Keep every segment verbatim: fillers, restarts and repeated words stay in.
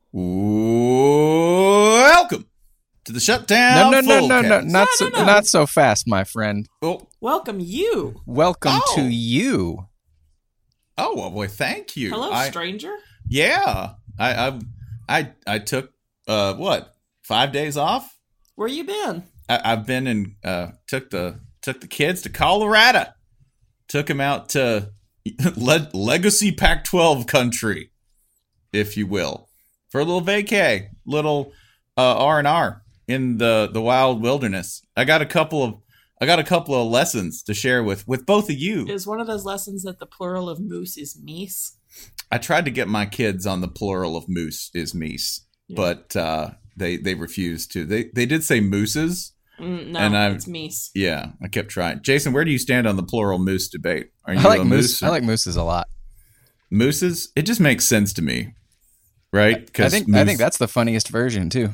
Welcome to the Shutdown. No, no, no, no, no, Fullcast. not No, so, no, no. not so fast, my friend. Oh, Welcome you. Welcome Oh. to you. oh, well, boy, thank you. Hello, I, stranger. yeah, I, I, I, I took uh, what five days off. Where you been? I, I've been in. Uh, took the took the kids to Colorado. Took them out to Le- Legacy Pac twelve country, if you will, for a little vacay, little uh, R and R in the, the wild wilderness. I got a couple of I got a couple of lessons to share with, with both of you. Is one of those lessons that the plural of moose is meese? I tried to get my kids on the plural of moose is meese, Yeah. but uh, they they refused to. They they did say mooses. Mm, no, And I'm- it's meese. Yeah, I kept trying. Jason, where do you stand on the plural moose debate? Are you I like a moose. moose? I like mooses a lot. mooses. It just makes sense to me, right? I think I think that's the funniest version too.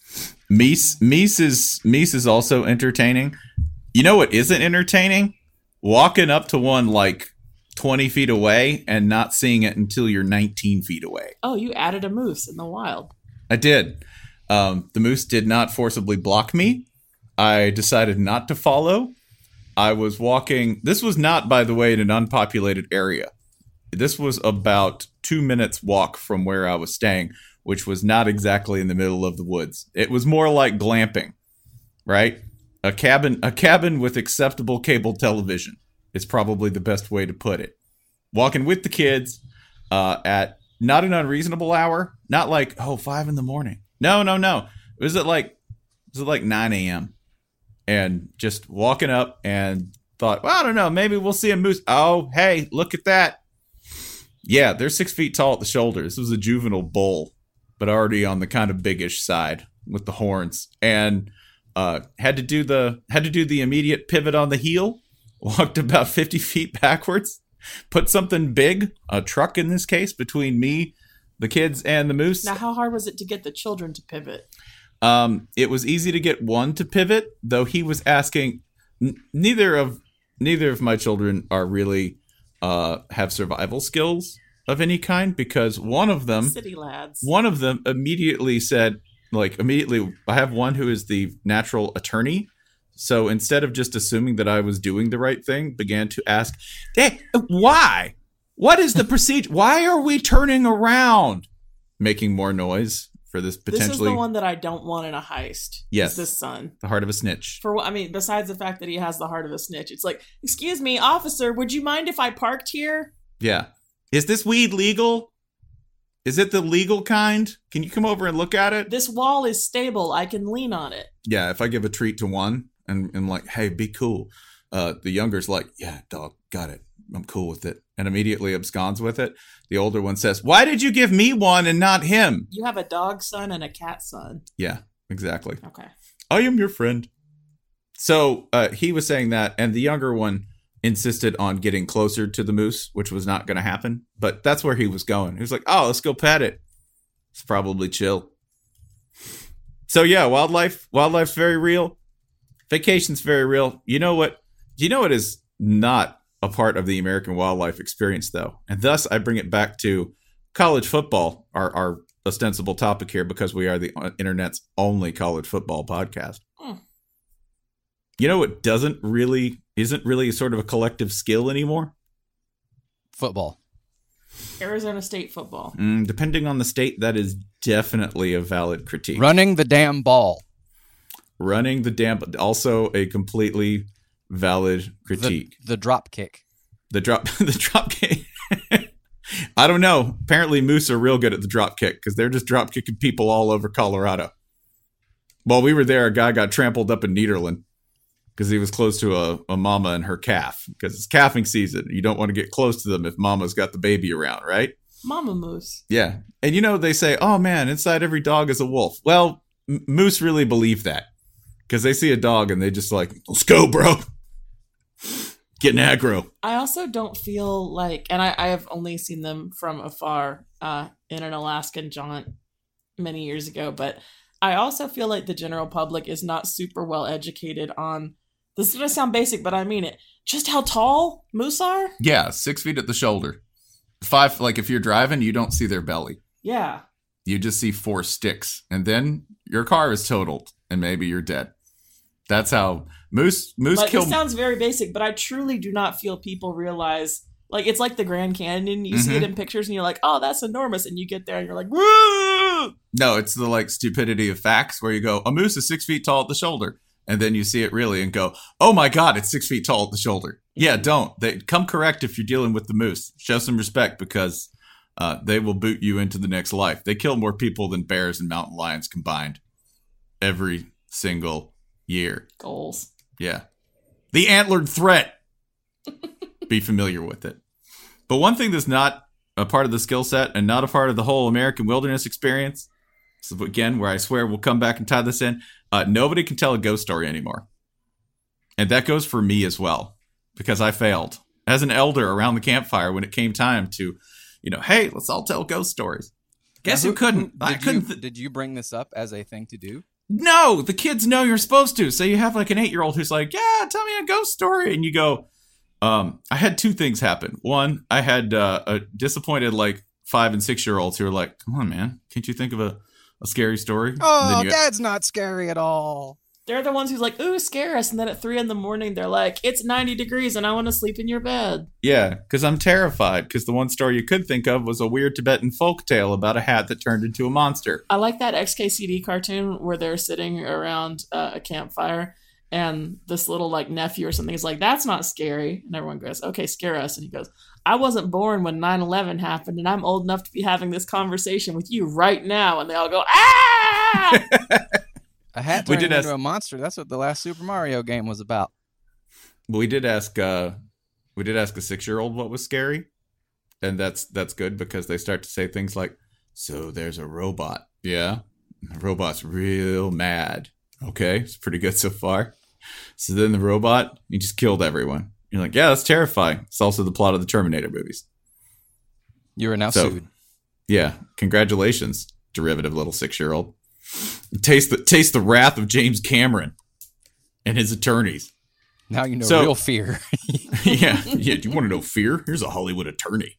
Meese, Meese is Meese is also entertaining. You know what isn't entertaining? Walking up to one like twenty feet away and not seeing it until you're nineteen feet away. Oh, you added a moose in the wild. I did. Um, the moose did not forcibly block me. I decided not to follow. I was walking. This was not, by the way, in an unpopulated area. This was about two minutes walk from where I was staying, which was not exactly in the middle of the woods. It was more like glamping, right? A cabin, a cabin with acceptable cable television is probably the best way to put it. Walking with the kids uh, at not an unreasonable hour, not like oh five in the morning. No, no, no. It was at like it was at like nine a.m. and just walking up and thought, well, I don't know, maybe we'll see a moose. Oh, hey, look at that. Yeah, they're six feet tall at the shoulder. This was a juvenile bull, but already on the kind of biggish side with the horns. And uh, had to do the had to do the immediate pivot on the heel. Walked about fifty feet backwards. Put something big, a truck in this case, between me, the kids, and the moose. Now, how hard was it to get the children to pivot? Um, it was easy to get one to pivot, though he was asking. N- neither of neither of my children are really uh, have survival skills of any kind, because one of them, City lads. one of them immediately said, like immediately, I have one who is the natural attorney. So instead of just assuming that I was doing the right thing, began to ask, hey, why? What is the procedure? Why are we turning around? Making more noise for this potentially. This is the one that I don't want in a heist. Yes. Is this son. The heart of a snitch. For what I mean, besides the fact that he has the heart of a snitch, it's like, excuse me, officer, would you mind if I parked here? Yeah. Is this weed legal? Is it the legal kind? Can you come over and look at it? This wall is stable. I can lean on it. Yeah, if I give a treat to one and I'm like, hey, be cool. Uh, the younger's like, yeah, dog, got it. I'm cool with it. And immediately absconds with it. The older one says, why did you give me one and not him? You have a dog son and a cat son. Yeah, exactly. Okay. I am your friend. So uh, he was saying that, and the younger one insisted on getting closer to the moose, which was not going to happen. But that's where he was going. He was like, oh, let's go pet it. It's probably chill. So yeah, wildlife, wildlife's very real. Vacation's very real. You know what? You know what is not a part of the American wildlife experience, though? And thus, I bring it back to college football, our, our ostensible topic here, because we are the internet's only college football podcast. Mm. You know what doesn't really, isn't really sort of a collective skill anymore? Football. Arizona State football. Mm, depending on the state, that is definitely a valid critique. Running the damn ball. Running the damn, also a completely valid critique. The, the drop kick. The drop, the drop kick. I don't know. Apparently, moose are real good at the drop kick because they're just drop kicking people all over Colorado. While we were there, a guy got trampled up in Nederland because he was close to a, a mama and her calf. Because it's calving season. You don't want to get close to them if mama's got the baby around, right? Mama moose. Yeah. And you know, they say, oh man, inside every dog is a wolf. Well, m- moose really believe that because they see a dog and they just like, let's go, bro. Getting aggro. I also don't feel like, and I, I have only seen them from afar uh, in an Alaskan jaunt many years ago, but I also feel like the general public is not super well educated on, this is going to sound basic, but I mean it, just how tall moose are? Yeah, six feet at the shoulder. Five, like if you're driving, you don't see their belly. Yeah. you just see four sticks, and then your car is totaled, and maybe you're dead. That's how moose moose Like, kill. this sounds very basic, but I truly do not feel people realize. Like, it's like the Grand Canyon. You see Mhm. it in pictures, and you're like, "Oh, that's enormous," and you get there, and you're like, "Woo!" No, it's the like stupidity of facts where you go, a moose is six feet tall at the shoulder, and then you see it really and go, oh my god, it's six feet tall at the shoulder. Yeah, don't. They come correct if you're dealing with the moose. Show some respect because uh, they will boot you into the next life. They kill more people than bears and mountain lions combined every single year. Goals. Yeah, the antlered threat. Be familiar with it. But one thing that's not a part of the skill set and not a part of the whole American wilderness experience, so again, where I swear we'll come back and tie this in, uh, nobody can tell a ghost story anymore. And that goes for me as well, because I failed as an elder around the campfire when it came time to, you know, hey, let's all tell ghost stories. Guess Now, who couldn't? Did I couldn't. You, Th- did you bring this up as a thing to do? no, the kids know you're supposed to. So you have like an eight-year-old who's like, yeah, tell me a ghost story. And you go, Um, I had two things happen. One, I had uh, a disappointed like five and six year olds who were like, "Come on, man, can't you think of a, a scary story?" And Oh, then you- Dad's not scary at all. They're the ones who's like, "Ooh, scare us," and then at three in the morning, they're like, "It's ninety degrees, and I want to sleep in your bed." yeah, because I'm terrified. Because the one story you could think of was a weird Tibetan folk tale about a hat that turned into a monster. I like that X K C D cartoon where they're sitting around uh, a campfire, and this little like nephew or something is like, "That's not scary," and everyone goes, "Okay, scare us," and he goes, "I wasn't born when nine eleven happened, and I'm old enough to be having this conversation with you right now," and they all go, "Ah!" A hat We turning did into ask- a monster. That's what the last Super Mario game was about. We did ask. Uh, we did ask a six year old what was scary, and that's that's good because they start to say things like, "So there's a robot, yeah, the robot's real mad." Okay, it's pretty good so far. So then the robot, he just killed everyone. You're like, yeah, that's terrifying. It's also the plot of the Terminator movies. You are now So- sued. Yeah, congratulations, derivative little six-year-old. Taste the taste the wrath of James Cameron and his attorneys. Now you know So- real fear. yeah, yeah. Do you want to know fear? Here's a Hollywood attorney.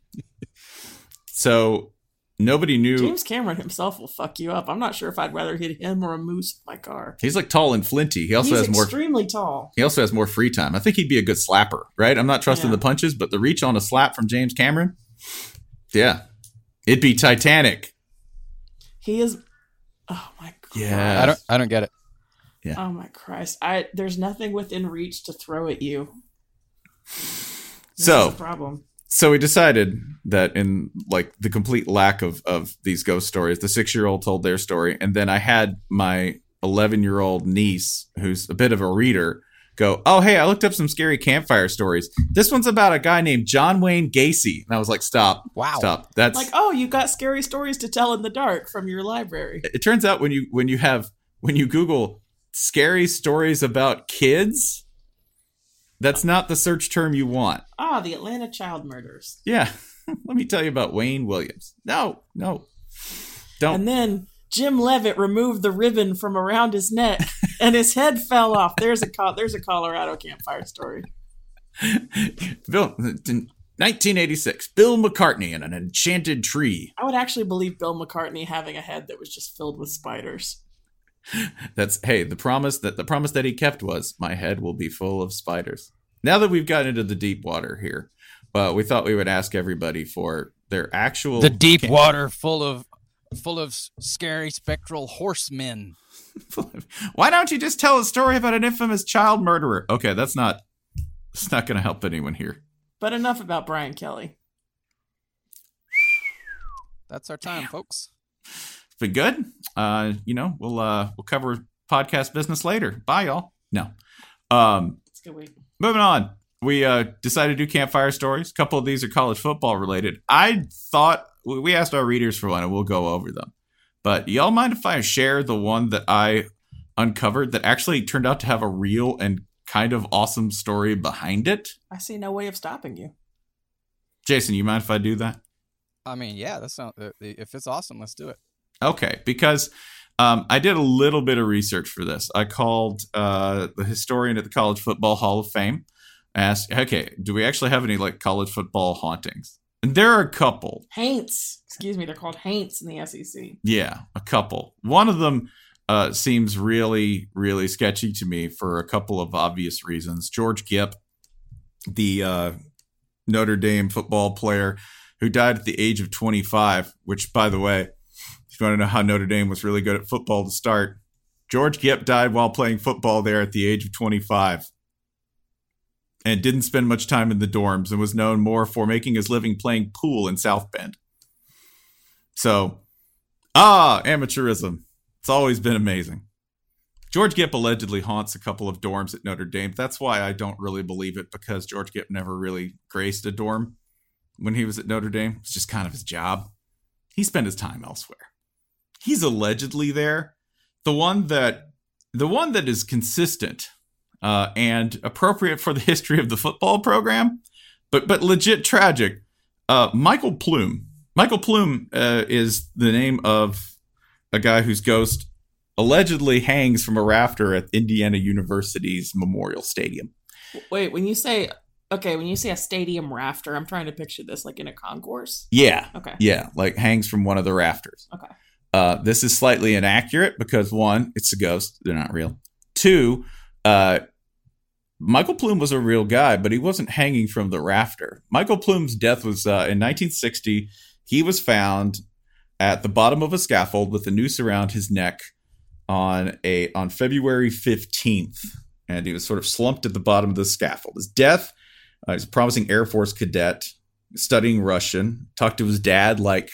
So nobody knew. James Cameron himself will fuck you up. I'm not sure if I'd rather hit him or a moose with my car. He's like tall and flinty. He also He's has more. extremely tall. He also has more free time. I think he'd be a good slapper, right? I'm not trusting Yeah. the punches, but the reach on a slap from James Cameron, yeah, it'd be Titanic. He is. Oh my god. Yeah. I don't. I don't get it. Oh my Christ! I there's nothing within reach to throw at you. This So- is a problem. So we decided that in like the complete lack of of these ghost stories, the six year old told their story, and then I had my eleven year old niece, who's a bit of a reader, go, "Oh hey, I looked up some scary campfire stories. This one's about a guy named John Wayne Gacy." And I was like, "Stop, Wow. stop. That's Like, oh, you got scary stories to tell in the dark from your library. it turns out when you when you have when you Google scary stories about kids, that's not the search term you want. Ah, the Atlanta child murders. Yeah. Let me tell you about Wayne Williams. No, no. Don't. And then Jim Levitt removed the ribbon from around his neck, and his head fell off. There's a Co- there's a Colorado campfire story. Bill, nineteen eighty-six. Bill McCartney in an enchanted tree. I would actually believe Bill McCartney having a head that was just filled with spiders. That's hey, the promise that the promise that he kept was my head will be full of spiders. Now that we've gotten into the deep water here, uh, we thought we would ask everybody for their actual The deep water full of full of s- scary spectral horsemen. Why don't you just tell a story about an infamous child murderer? Okay, that's not it's not going to help anyone here. But enough about Brian Kelly. That's our time, folks. It's been good. Uh, you know, we'll uh we'll cover podcast business later. Bye y'all. No. Um It's a good week. moving on. We uh decided to do campfire stories. A couple of these are college football related. I thought we asked our readers for one and we'll go over them. But y'all mind if I share the one that I uncovered that actually turned out to have a real and kind of awesome story behind it? I see no way of stopping you. Jason, you mind if I do that? I mean, yeah, that's not. If it's awesome, let's do it. Okay, because um, I did a little bit of research for this. I called uh, the historian at the College Football Hall of Fame, asked, okay, do we actually have any like college football hauntings? And there are a couple. Haints. Excuse me, they're called Haints in the S E C. Yeah, a couple. One of them uh, seems really, really sketchy to me for a couple of obvious reasons. George Gipp, the uh, Notre Dame football player who died at the age of twenty-five, which, by the way, if you want to know how Notre Dame was really good at football to start, George Gipp died while playing football there at the age of twenty-five. And didn't spend much time in the dorms and was known more for making his living playing pool in South Bend. So, ah, amateurism. It's always been amazing. George Gipp allegedly haunts a couple of dorms at Notre Dame. That's why I don't really believe it, because George Gipp never really graced a dorm when he was at Notre Dame. It's just kind of his job. He spent his time elsewhere. He's allegedly there. The one that, the one that is consistent Uh, and appropriate for the history of the football program, but but legit tragic. Uh, Michael Plume. Michael Plume uh, is the name of a guy whose ghost allegedly hangs from a rafter at Indiana University's Memorial Stadium. Wait, when you say, okay, when you say a stadium rafter, I'm trying to picture this like in a concourse. Yeah. Okay. Yeah, like hangs from one of the rafters. Okay. Uh, this is slightly inaccurate because, one, it's a ghost. They're not real. Two, uh, Michael Plume was a real guy, but he wasn't hanging from the rafter. Michael Plume's death was uh, in nineteen sixty. He was found at the bottom of a scaffold with a noose around his neck on a on February fifteenth, and he was sort of slumped at the bottom of the scaffold. His death, uh, he's a promising Air Force cadet studying Russian. Talked to his dad like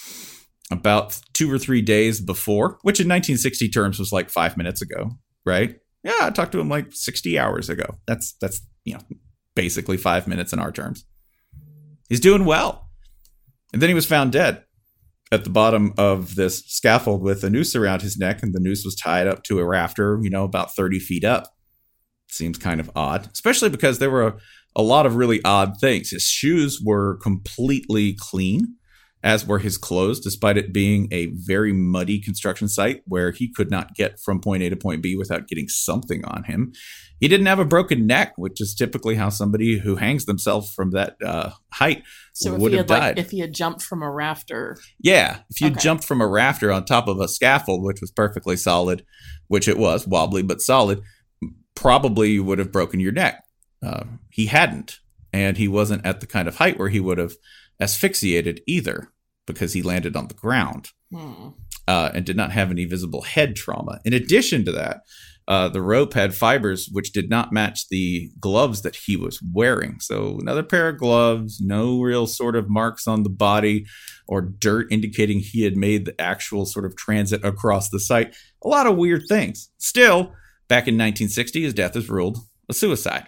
about two or three days before, which in nineteen sixty terms was like five minutes ago, right? Yeah, I talked to him like sixty hours ago. That's, that's you know, basically five minutes in our terms. He's doing well. And then he was found dead at the bottom of this scaffold with a noose around his neck, and the noose was tied up to a rafter, you know, about thirty feet up. Seems kind of odd, especially because there were a, a lot of really odd things. His shoes were completely clean, as were his clothes, despite it being a very muddy construction site where he could not get from point A to point B without getting something on him. He didn't have a broken neck, which is typically how somebody who hangs themselves from that uh, height so would if he have had, died. Like, if he had jumped from a rafter. Yeah, if you Okay. jumped from a rafter on top of a scaffold, which was perfectly solid, which it was, wobbly but solid, probably you would have broken your neck. Uh, he hadn't, and he wasn't at the kind of height where he would have asphyxiated either, because he landed on the ground Hmm. uh, and did not have any visible head trauma. In addition to that, uh, the rope had fibers which did not match the gloves that he was wearing. So another pair of gloves, no real sort of marks on the body or dirt indicating he had made the actual sort of transit across the site. A lot of weird things. Still, back in nineteen sixty, his death is ruled a suicide.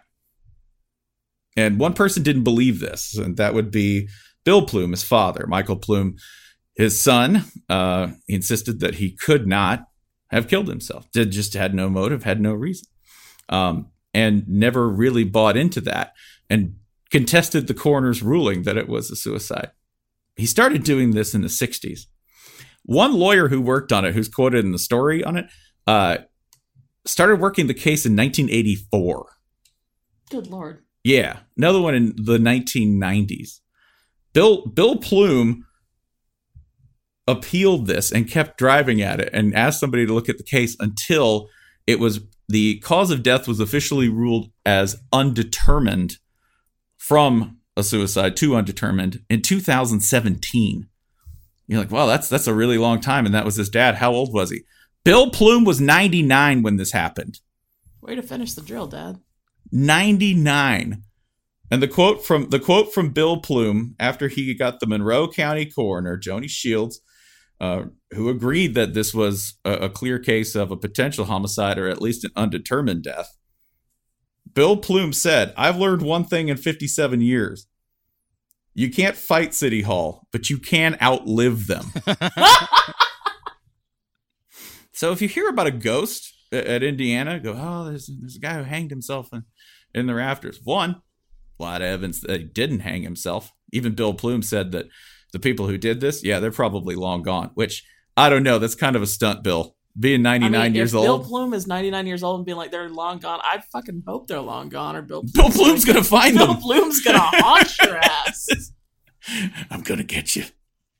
And one person didn't believe this, and that would be Bill Plume, his father. Michael Plume, his son, uh, he insisted that he could not have killed himself. Did just had no motive, had no reason, um, and never really bought into that, and contested the coroner's ruling that it was a suicide. He started doing this in the sixties. One lawyer who worked on it, who's quoted in the story on it, uh, started working the case in nineteen eighty-four. Good Lord. Yeah, another one in the nineteen nineties. Bill Bill Plume appealed this and kept driving at it and asked somebody to look at the case until it was the cause of death was officially ruled as undetermined from a suicide to undetermined in two thousand seventeen. You're like, wow, that's that's a really long time, and that was his dad. How old was he? Bill Plume was ninety-nine when this happened. Way to finish the drill, Dad. ninety-nine. And the quote from the quote from Bill Plume after he got the Monroe County coroner, Joni Shields, uh, who agreed that this was a, a clear case of a potential homicide or at least an undetermined death. Bill Plume said, "I've learned one thing in fifty-seven years. You can't fight City Hall, but you can outlive them." So if you hear about a ghost at, at Indiana, go, oh, there's, there's a guy who hanged himself in, in the rafters. One, a lot of evidence that he didn't hang himself. Even Bill Plume said that the people who did this, yeah, they're probably long gone, which I don't know. That's kind of a stunt, Bill. Being ninety-nine I mean, years if old. Bill Plume is ninety-nine years old and being like, they're long gone, I fucking hope they're long gone. Or Bill, Bill Plume's going to find Bill them. Plume's going to haunt your ass. I'm gonna get you.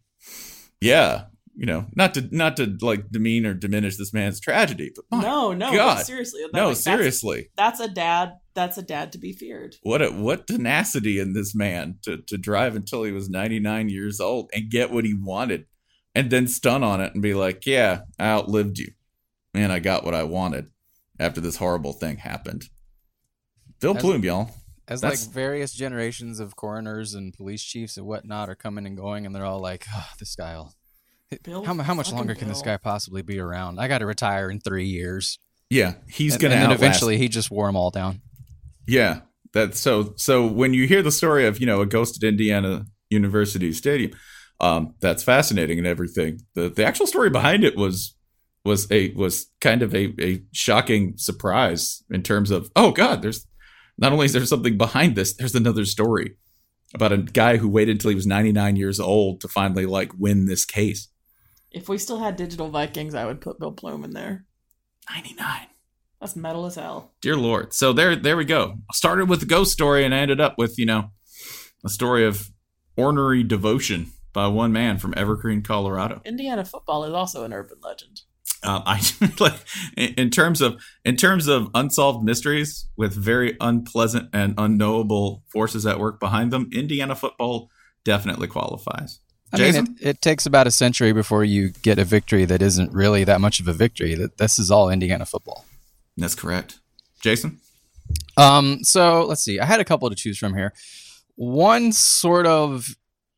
Yeah, you know, not to not to like demean or diminish this man's tragedy, but my no, no, God. but seriously, that, no, like, seriously, that's, that's a dad. That's a dad to be feared. What a, what tenacity in this man to to drive until he was ninety-nine years old and get what he wanted, and then stun on it and be like, "Yeah, I outlived you, man. I got what I wanted after this horrible thing happened." Bill As- Plume, y'all. As That's- like various generations of coroners and police chiefs and whatnot are coming and going, and they're all like, oh, "This guy'll Bill how, how much fucking longer can this Bill. guy possibly be around? I got to retire in three years." Yeah, he's and, gonna and then outlast. eventually he just wore them all down. Yeah, that's so. So when you hear the story of you know a ghosted Indiana University Stadium, um, that's fascinating and everything. The the actual story behind it was was a was kind of a a shocking surprise in terms of oh god, there's not only is there something behind this, there's another story about a guy who waited until he was ninety-nine years old to finally like win this case. If we still had Digital Vikings, I would put Bill Plume in there. ninety-nine. That's metal as hell. Dear Lord. So there there we go. I started with the ghost story and I ended up with, you know, a story of ornery devotion by one man from Evergreen, Colorado. Indiana football is also an urban legend. Um, I like in terms of in terms of unsolved mysteries with very unpleasant and unknowable forces at work behind them, Indiana football definitely qualifies. I Jason? mean, it, it takes about a century before you get a victory that isn't really that much of a victory. That this is all Indiana football. That's correct. Jason? Um, so let's see. I had a couple to choose from here. One sort of,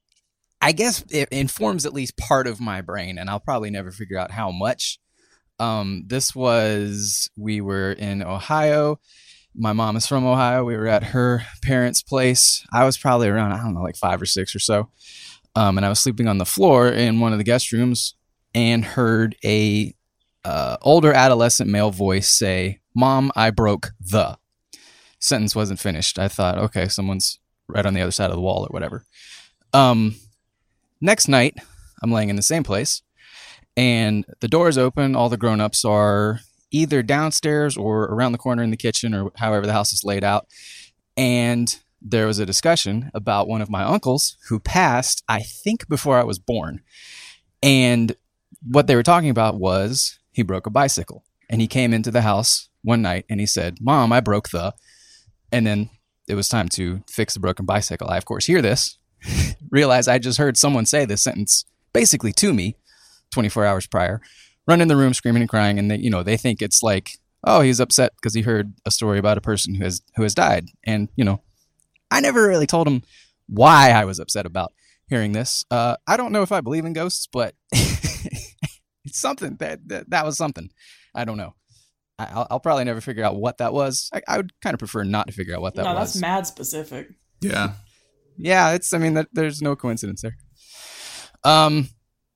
I guess, it informs at least part of my brain, and I'll probably never figure out how much. Um, this was, we were in Ohio. My mom is from Ohio. We were at her parents' place. I was probably around, I don't know, like five or six or so. Um, and I was sleeping on the floor in one of the guest rooms and heard a uh, older adolescent male voice say, "Mom, I broke the." Sentence wasn't finished. I thought, okay, someone's right on the other side of the wall or whatever. Um, next night, I'm laying in the same place, and the door is open. All the grown-ups are either downstairs or around the corner in the kitchen or however the house is laid out. And there was a discussion about one of my uncles who passed, I think, before I was born. And what they were talking about was he broke a bicycle. And he came into the house one night and he said, "Mom, I broke the..." And then it was time to fix the broken bicycle. I, of course, hear this, realize I just heard someone say this sentence basically to me twenty-four hours prior, run in the room screaming and crying. And they, you know, they think it's like, oh, he's upset because he heard a story about a person who has, who has died. And, you know, I never really told him why I was upset about hearing this. Uh, I don't know if I believe in ghosts, but it's something that, that, that was something. I don't know. I, I'll, I'll probably never figure out what that was. I, I would kind of prefer not to figure out what that no, was. that's mad specific. Yeah. Yeah, it's, I mean, that, there's no coincidence there. Um,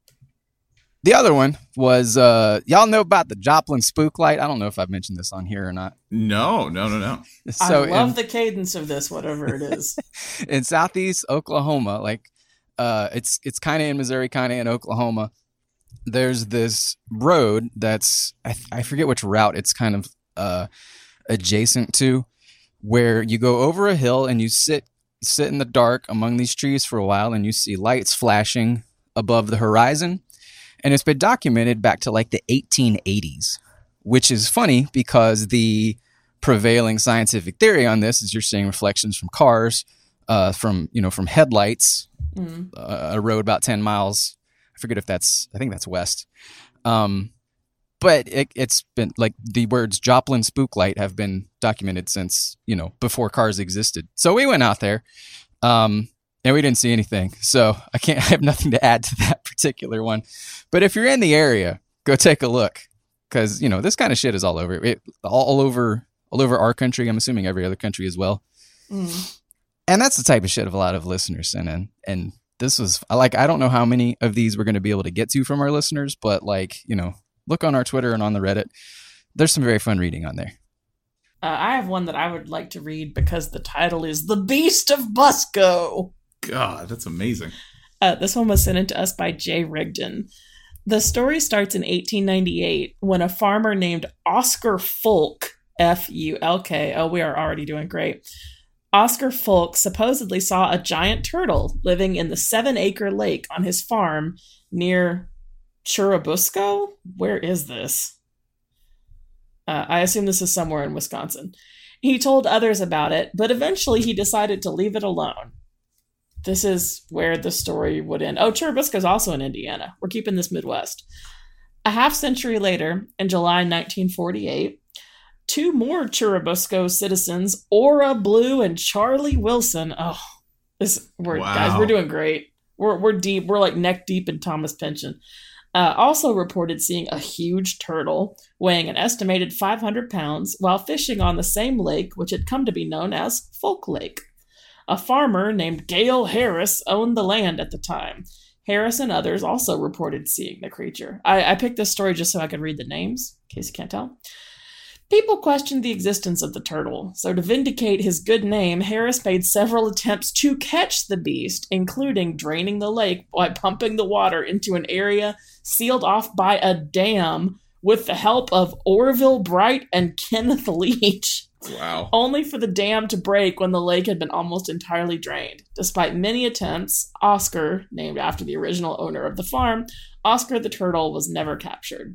the other one was, uh, y'all know about the Joplin spook light? I don't know if I've mentioned this on here or not. No, no, no, no. So I love in, the cadence of this, whatever it is. in Southeast Oklahoma, like, uh, it's, it's kind of in Missouri, kind of in Oklahoma. There's this road that's, I, I forget which route it's kind of, uh, adjacent to, where you go over a hill and you sit, sit in the dark among these trees for a while and you see lights flashing above the horizon. And it's been documented back to like the eighteen eighties, which is funny because the prevailing scientific theory on this is you're seeing reflections from cars, uh, from, you know, from headlights, Mm. uh, a road about ten miles. I forget if that's, I think that's west. Um, but it, it's been like the words Joplin spook light have been documented since, you know, before cars existed. So we went out there, um, and we didn't see anything. So I can't, I have nothing to add to that particular one. But if you're in the area, go take a look. Cause you know, this kind of shit is all over it, all, all over, all over our country. I'm assuming every other country as well. Mm. And that's the type of shit of a lot of listeners sent in. And this was like, I don't know how many of these we're going to be able to get to from our listeners, but like, you know, look on our Twitter and on the Reddit. There's some very fun reading on there. Uh, I have one that I would like to read because the title is The Beast of Busco. God, that's amazing. Uh, this one was sent in to us by Jay Rigdon. The story starts in eighteen ninety-eight when a farmer named Oscar Fulk, F U L K, oh, we are already doing great, Oscar Folk supposedly saw a giant turtle living in the seven-acre lake on his farm near Churubusco? Where is this? Uh, I assume this is somewhere in Wisconsin. He told others about it, but eventually he decided to leave it alone. This is where the story would end. Oh, Churubusco is also in Indiana. We're keeping this Midwest. A half century later, in July nineteen forty-eight, two more Churubusco citizens, Ora Blue and Charlie Wilson. Oh, this we're Wow. guys, we're doing great. We're we're deep. We're like neck deep in Thomas Pynchon. Uh, also reported seeing a huge turtle weighing an estimated five hundred pounds while fishing on the same lake, which had come to be known as Folk Lake. A farmer named Gale Harris owned the land at the time. Harris and others also reported seeing the creature. I, I picked this story just so I could read the names, in case you can't tell. People questioned the existence of the turtle, so to vindicate his good name, Harris made several attempts to catch the beast, including draining the lake by pumping the water into an area sealed off by a dam with the help of Orville Bright and Kenneth Leach. Wow. Only for the dam to break when the lake had been almost entirely drained. Despite many attempts, Oscar, named after the original owner of the farm, Oscar the turtle was never captured.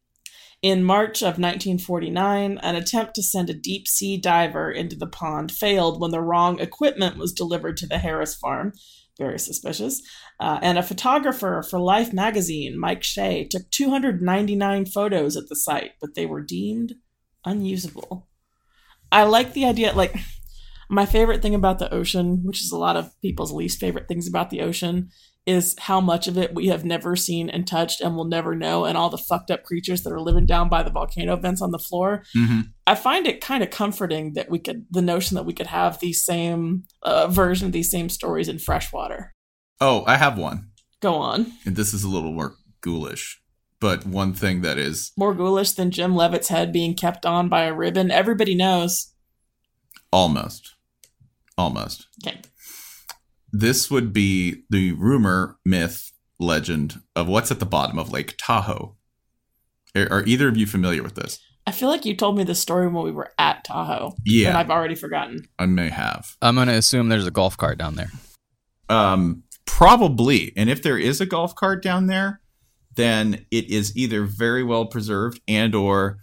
In March of nineteen forty-nine, an attempt to send a deep-sea diver into the pond failed when the wrong equipment was delivered to the Harris farm. Very suspicious. Uh, and a photographer for Life magazine, Mike Shea, took two hundred ninety-nine photos at the site, but they were deemed unusable. I like the idea, like, my favorite thing about the ocean, which is a lot of people's least favorite things about the ocean, is how much of it we have never seen and touched and will never know, and all the fucked up creatures that are living down by the volcano vents on the floor. Mm-hmm. I find it kind of comforting that we could, the notion that we could have the same uh, version of these same stories in freshwater. Oh, I have one. Go on. And this is a little more ghoulish. But one thing that is More ghoulish than Jim Levitt's head being kept on by a ribbon. Everybody knows. almost, almost. Okay. This would be the rumor, myth, legend of what's at the bottom of Lake Tahoe. Are, are either of you familiar with this? I feel like you told me this story when we were at Tahoe. Yeah. And I've already forgotten. I may have. I'm going to assume there's a golf cart down there. Um, probably. And if there is a golf cart down there, then it is either very well preserved and or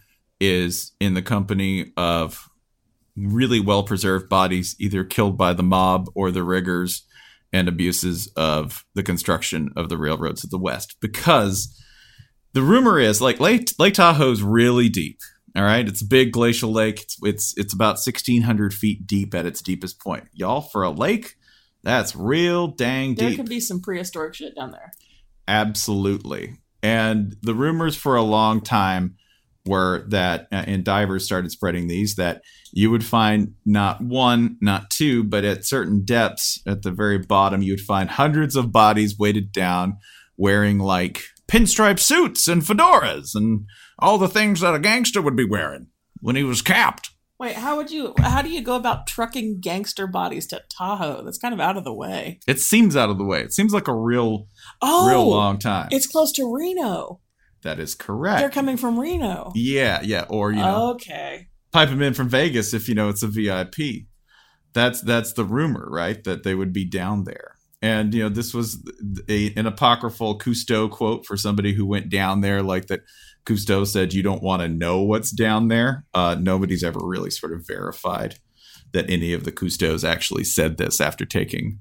is in the company of really well preserved bodies, either killed by the mob or the riggers and abuses of the construction of the railroads of the West. Because the rumor is, like, Lake, Lake Tahoe's really deep. All right, it's a big glacial lake. It's it's it's about sixteen hundred feet deep at its deepest point. Y'all, for a lake, that's real dang There deep. could be some prehistoric shit down there. Absolutely. And the rumors for a long time were that, uh, and divers started spreading these, that you would find not one, not two, but at certain depths at the very bottom, you would find hundreds of bodies weighted down wearing like pinstripe suits and fedoras and all the things that a gangster would be wearing when he was capped. Wait, how would you, how do you go about trucking gangster bodies to Tahoe? That's kind of out of the way. It seems out of the way. It seems like a real, Oh, real long time. It's close to Reno. That is correct. They're coming from Reno. Yeah, yeah. Or, you know, Okay. pipe them in from Vegas if, you know, it's a V I P. That's that's the rumor, right? That they would be down there. And, you know, this was a, an apocryphal Cousteau quote for somebody who went down there, like that Cousteau said, you don't want to know what's down there. Uh, nobody's ever really sort of verified that any of the Cousteaus actually said this after taking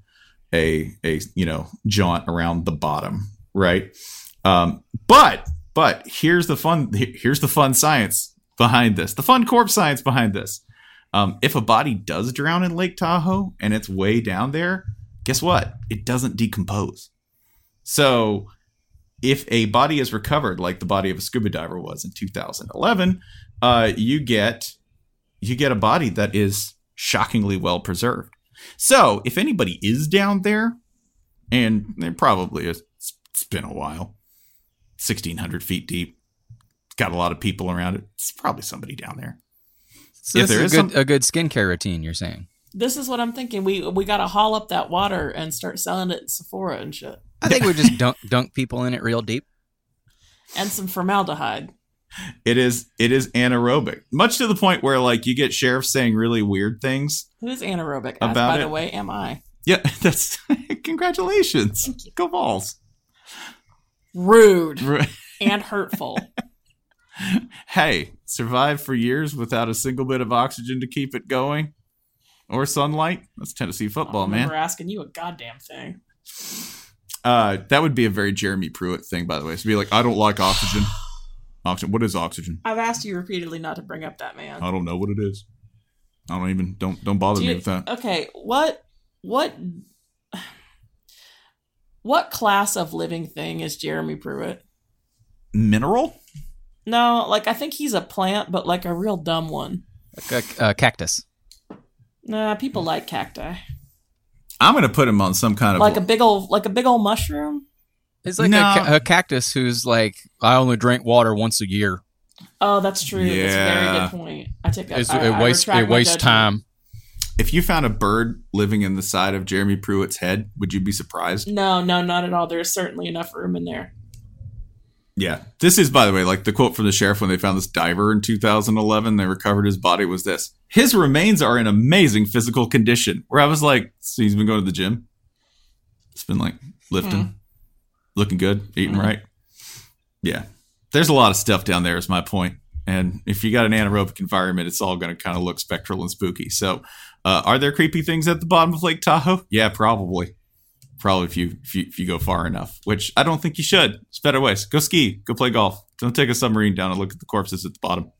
a, a you know, jaunt around the bottom, right? Um, but but here's the fun here's the fun science behind this, the fun corpse science behind this. Um, if a body does drown in Lake Tahoe and it's way down there, guess what? It doesn't decompose. So if a body is recovered, like the body of a scuba diver was in two thousand eleven, uh, you get you get a body that is shockingly well preserved. So if anybody is down there, and there probably is, it's been a while, sixteen hundred feet deep, got a lot of people around it. It's probably somebody down there. So If this there is is a good, some- a good skincare routine, you're saying? This is what I'm thinking. We we got to haul up that water and start selling it at Sephora and shit. I think we just dunk dunk people in it real deep. And some formaldehyde. It is it is anaerobic, much to the point where like you get sheriffs saying really weird things. Who's anaerobic? As, About by it. the way, am I? Yeah, that's congratulations. Go Balls. Rude Right. and hurtful. Hey, survived for years without a single bit of oxygen to keep it going, or sunlight. That's Tennessee football, man. We're asking you a goddamn thing. Uh, that would be a very Jeremy Pruitt thing, by the way. To be like, I don't like oxygen. Oxygen. What is oxygen? I've asked you repeatedly not to bring up that man. I don't know what it is. I don't even don't don't bother Do me you- with that. Okay, what what what class of living thing is Jeremy Pruitt? Mineral? No, like I think he's a plant, but like a real dumb one. Like a, a cactus. Nah, people like cacti. I'm gonna put him on some kind of Like a big old like a big old mushroom. It's like No. a, ca- a cactus who's like, I only drink water once a year. Oh, that's true. That's a very Yeah. good point. I take that. It's, I, it I wastes retract it my wastes judgment. time. If you found a bird living in the side of Jeremy Pruitt's head, would you be surprised? No, no, not at all. There's certainly enough room in there. Yeah. This is, by the way, like the quote from the sheriff when they found this diver in two thousand eleven, they recovered his body was this. His remains are in amazing physical condition. Where I was like, so he's been going to the gym? It's been like lifting, Hmm. looking good, eating Hmm. right. Yeah. There's a lot of stuff down there is my point. And if you got an anaerobic environment, it's all going to kind of look spectral and spooky. So uh, are there creepy things at the bottom of Lake Tahoe? Yeah, probably. Probably if you, if you if you go far enough, which I don't think you should. It's better ways. Go ski. Go play golf. Don't take a submarine down and look at the corpses at the bottom.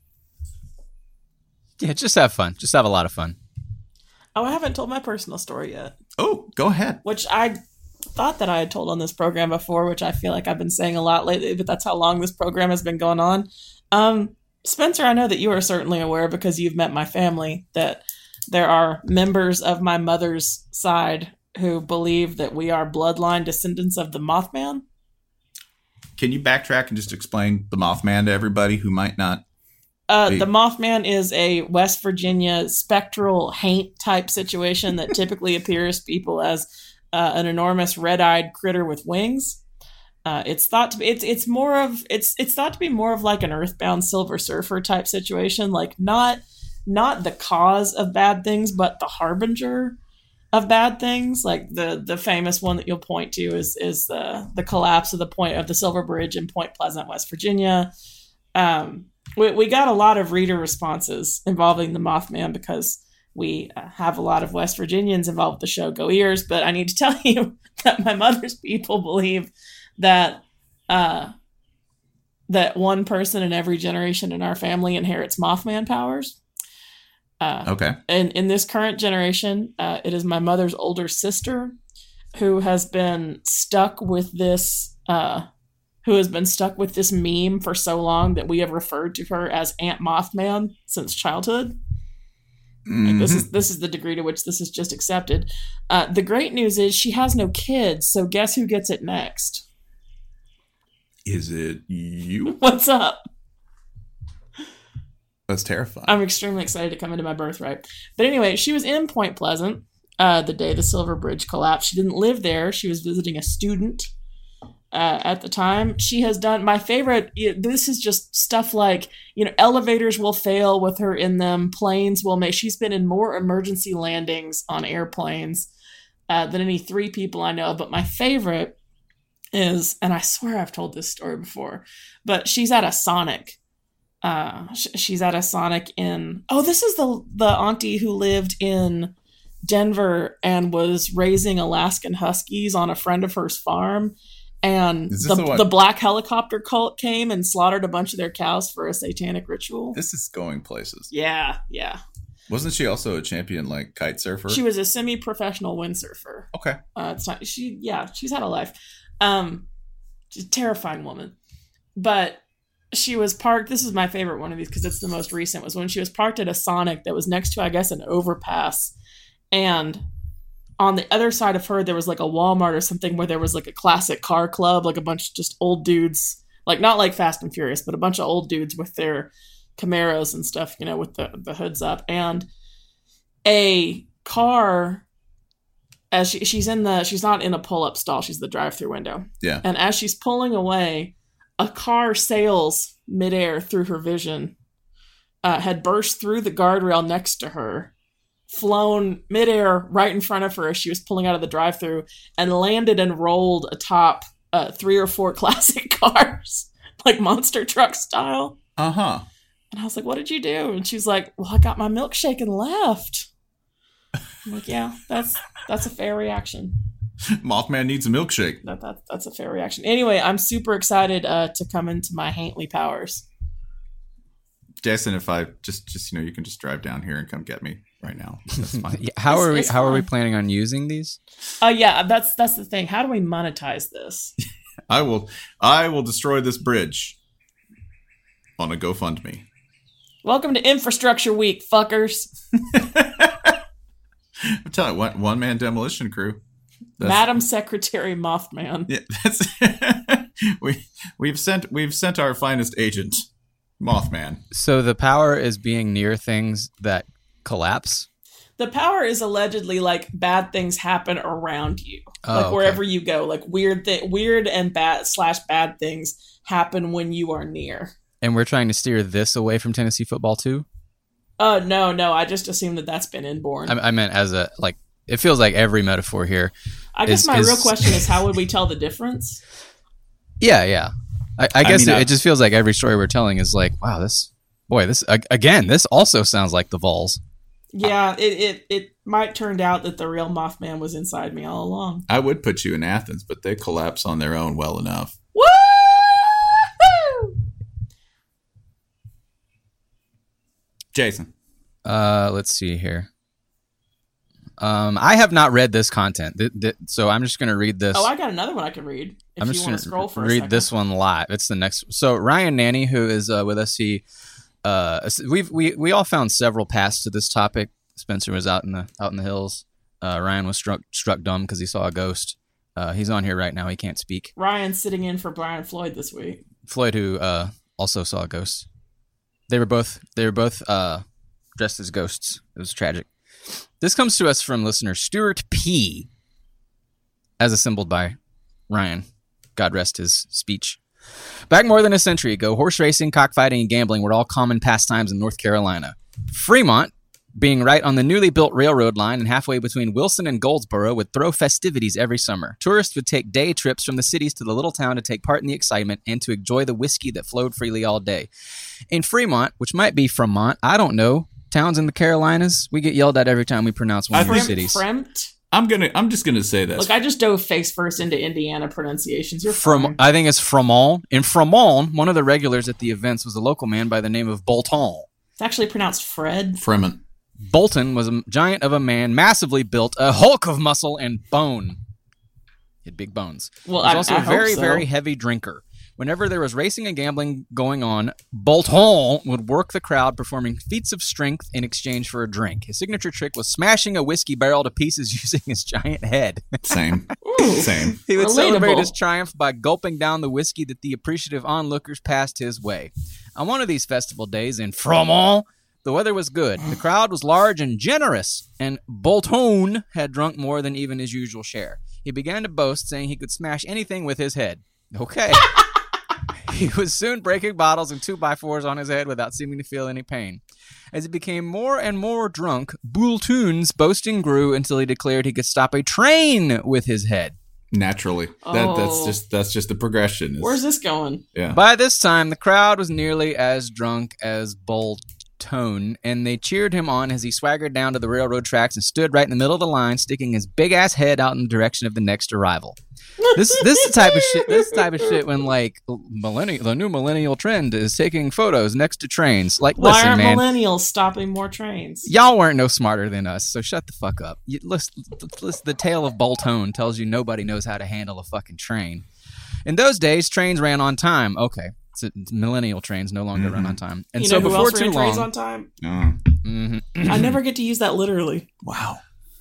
Yeah, just have fun. Just have a lot of fun. Oh, I haven't told my personal story yet, Oh, go ahead. which I thought that I had told on this program before, which I feel like I've been saying a lot lately, but that's how long this program has been going on. Um, Spencer, I know that you are certainly aware because you've met my family that there are members of my mother's side who believe that we are bloodline descendants of the Mothman. Can you backtrack and just explain the Mothman to everybody who might not? Uh, Hey. the Mothman is a West Virginia spectral haint type situation that typically appears to people as uh, an enormous red-eyed critter with wings. Uh, it's thought to be it's it's more of it's it's thought to be more of like an Earthbound Silver Surfer type situation, like not not the cause of bad things, but the harbinger of bad things. Like the the famous one that you'll point to is is the the collapse of the point of the Silver Bridge in Point Pleasant, West Virginia. Um, we we got a lot of reader responses involving the Mothman because we uh, have a lot of West Virginians involved with the show Go Ears. But I need to tell you that my mother's people believe that uh, that one person in every generation in our family inherits Mothman powers. Uh, Okay. and in this current generation, uh, it is my mother's older sister who has been stuck with this, uh, who has been stuck with this meme for so long that we have referred to her as Aunt Mothman since childhood. Like, this is this is the degree to which this is just accepted. Uh, the great news is she has no kids, so guess who gets it next? Is it you? What's up? That's terrifying. I'm extremely excited to come into my birthright. But anyway, she was in Point Pleasant uh, the day the Silver Bridge collapsed. She didn't live there. She was visiting a student uh, at the time. She has done my favorite. You know, this is just stuff like, you know, elevators will fail with her in them. Planes will make. She's been in more emergency landings on airplanes uh, than any three people I know. But my favorite is, and I swear I've told this story before, but she's at a Sonic. Uh, sh- she's at a Sonic in. Oh, this is the the auntie who lived in Denver and was raising Alaskan Huskies on a friend of hers farm. And Is the, this the one- the black helicopter cult came and slaughtered a bunch of their cows for a satanic ritual. This is going places. Yeah, yeah. Wasn't she also a champion like kite surfer? She was a semi-professional windsurfer. Okay. Uh, it's not she. Yeah, she's had a life. Um, she's a terrifying woman, but she was parked. This is my favorite one of these because it's the most recent. Was when she was parked at a Sonic that was next to, I guess, an overpass, and on the other side of her there was like a Walmart or something where there was like a classic car club, like a bunch of just old dudes, like not like Fast and Furious, but a bunch of old dudes with their Camaros and stuff, you know, with the the hoods up, and a car. As she, she's in the, she's not in a pull-up stall. She's the drive-through window. Yeah. And as she's pulling away, a car sails midair through her vision, uh, had burst through the guardrail next to her, flown midair right in front of her as she was pulling out of the drive-thru, and landed and rolled atop uh, three or four classic cars, like monster truck style. Uh-huh. And I was like, what did you do? And she's like, well, I got my milkshake and left. I'm like, yeah, that's that's a fair reaction. Mothman needs a milkshake. That, that That's a fair reaction. Anyway, I'm super excited uh, to come into my Hantley powers. Jason, if I just, just you know, you can just drive down here and come get me right now. That's fine. Yeah, how It's- are we? it's How are we fine. planning on using these? Uh, yeah, that's that's the thing. How do we monetize this? I will I will destroy this bridge on a GoFundMe. Welcome to Infrastructure Week, fuckers. I'm telling you, one, one man demolition crew. That's- Madam Secretary Mothman. Yeah, that's we we've sent we've sent our finest agent, Mothman. So the power is being near things that collapse. The power is allegedly like bad things happen around you, Oh, like okay. wherever you go. Like weird, thi- weird and bad slash bad things happen when you are near. And we're trying to steer this away from Tennessee football too. Oh no, no! I just assumed that that's been inborn. I, I meant as a like. It feels like every metaphor here. I guess is- my is- real question is, how would we tell the difference? Yeah, yeah. I, I guess mean, it, I- it just feels like every story we're telling is like, wow, this boy, this ag- again, this also sounds like the Vols. Yeah, it, it it might turn out that the real Mothman was inside me all along. I would put you in Athens, but they collapse on their own well enough. Woo! Jason. Uh, let's see here. Um, I have not read this content, th- th- so I'm just going to read this. Oh, I got another one I can read. If I'm you just want going to scroll for a read second. this one live. It's the next. So Ryan Nanny, who is uh, with us, he uh, we've we we all found several paths to this topic. Spencer was out in the out in the hills. Uh, Ryan was struck struck dumb because he saw a ghost. Uh, he's on here right now. He can't speak. Ryan's sitting in for Brian Floyd this week. Floyd, who uh, also saw a ghost. They were both they were both uh, dressed as ghosts. It was tragic. This comes to us from listener Stuart P. as assembled by Ryan. God rest his speech. Back more than a century ago, horse racing, cockfighting, and gambling were all common pastimes in North Carolina. Fremont, being right on the newly built railroad line and halfway between Wilson and Goldsboro, would throw festivities every summer. Tourists would take day trips from the cities to the little town to take part in the excitement and to enjoy the whiskey that flowed freely all day. In Fremont, which might be Fremont, I don't know, towns in the Carolinas, we get yelled at every time we pronounce one I of these think- cities. Fremt? I'm gonna I'm just gonna say this. Look, I just dove face first into Indiana pronunciations. You're From fine. I think it's Fremont. In Fremont, one of the regulars at the events was a local man by the name of Bolton. It's actually pronounced Fred. Fremont. Bolton was a giant of a man, massively built, a hulk of muscle and bone. He had big bones. Well, He was I, also I a very, hope so. very heavy drinker. Whenever there was racing and gambling going on, Bolton would work the crowd, performing feats of strength in exchange for a drink. His signature trick was smashing a whiskey barrel to pieces using his giant head. Same. Ooh. Same. He would Relatable. celebrate his triumph by gulping down the whiskey that the appreciative onlookers passed his way. On one of these festival days in Fremont, the weather was good. The crowd was large and generous, and Bolton had drunk more than even his usual share. He began to boast, saying he could smash anything with his head. Okay. He was soon breaking bottles and two-by-fours on his head without seeming to feel any pain. As he became more and more drunk, Bolton's boasting grew until he declared he could stop a train with his head. Naturally. That that's Oh. just that's just the progression. It's- Where's this going? Yeah. By this time, the crowd was nearly as drunk as Bolton, and they cheered him on as he swaggered down to the railroad tracks and stood right in the middle of the line, sticking his big-ass head out in the direction of the next arrival. This this is the type of shit. This type of shit when like millennial, the new millennial trend is taking photos next to trains. Like, Why listen, aren't man, millennials stopping more trains? y'all weren't no smarter than us, so shut the fuck up. You, listen, listen, the tale of Bolton tells you nobody knows how to handle a fucking train. In those days, trains ran on time. Okay, so millennial trains no longer run on time, and you so know who before else too ran trains long, on time? Oh. Mhm. I never get to use that literally. Wow.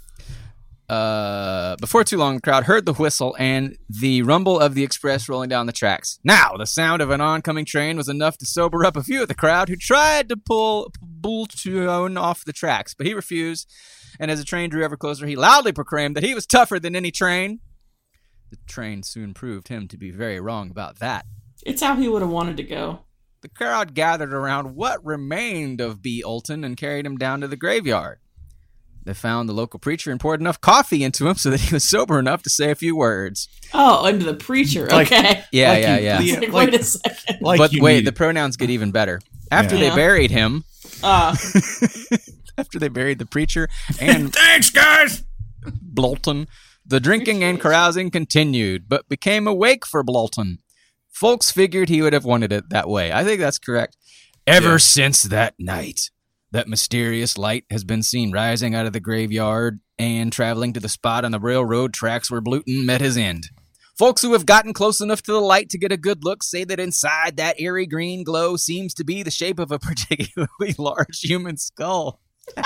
Uh, before too long, the crowd heard the whistle and the rumble of the express rolling down the tracks. Now, the sound of an oncoming train was enough to sober up a few of the crowd who tried to pull Bolton off the tracks, but he refused. And as the train drew ever closer, he loudly proclaimed that he was tougher than any train. The train soon proved him to be very wrong about that. It's how he would have wanted to go. The crowd gathered around what remained of B. Olton and carried him down to the graveyard. They found the local preacher and poured enough coffee into him so that he was sober enough to say a few words. Oh, into the preacher. Like- Okay. Yeah, Like yeah, you- yeah. yeah. Like, like- wait a second. Like but you wait, needed- the pronouns get even better. After Yeah. they Yeah. buried him, Uh, after they buried the preacher and Thanks, guys. Blolton, the drinking and carousing continued, but became awake for Blolton. Folks figured he would have wanted it that way. I think that's correct. Ever Yeah. since that night, that mysterious light has been seen rising out of the graveyard and traveling to the spot on the railroad tracks where Bluton met his end. Folks who have gotten close enough to the light to get a good look say that inside that eerie green glow seems to be the shape of a particularly large human skull.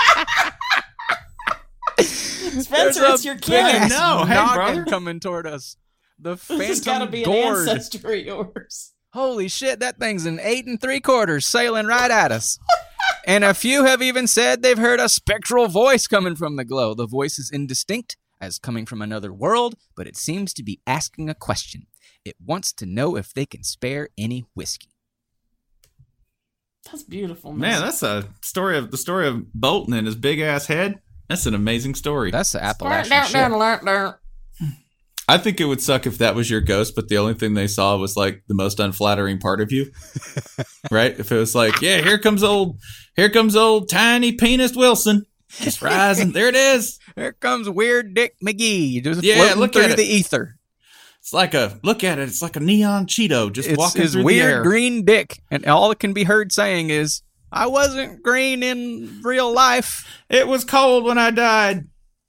Spencer, There's it's a your big kid. No, hey, noggin brother. coming toward us. The This has got to phantom be an gourd. ancestor of yours. Holy shit, that thing's an eight and three quarters sailing right at us. And a few have even said they've heard a spectral voice coming from the glow. The voice is indistinct, as coming from another world, but it seems to be asking a question. It wants to know if they can spare any whiskey. That's beautiful, man. Man, that's a story of the story of Bolton and his big ass head. That's an amazing story. That's the Appalachian Down, shit. down, down, down. I think it would suck if that was your ghost, but the only thing they saw was like the most unflattering part of you. Right? If it was like, yeah, here comes old, here comes old tiny penis Wilson. Just rising. There it is. Here comes Weird Dick McGee, just Yeah, floating look through at it. the ether. It's like a, look at it. It's like a neon Cheeto just It's walking his through the weird air. green dick, and all it can be heard saying is, I wasn't green in real life. It was cold when I died.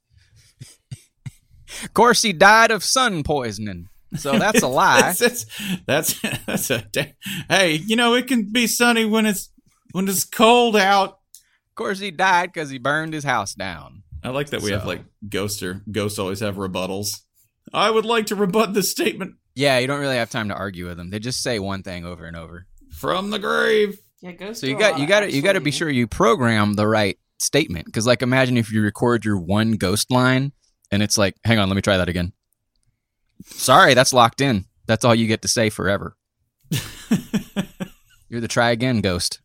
Of course, he died of sun poisoning. So that's a lie. that's, that's, that's, that's a, da- hey, you know, it can be sunny when it's, when it's cold out. Of course, he died because he burned his house down. I like that we have So- like ghosts or ghosts always have rebuttals. I would like to rebut this statement Yeah, you don't really have time to argue with them. They just say one thing over and over. from the grave. Yeah, ghosts So do you a got lot you of got to you got to actually- be sure you program the right statement, because like imagine if you record your one ghost line and it's like, hang on, let me try that again. Sorry, that's locked in. That's all you get to say forever. You're the try again ghost.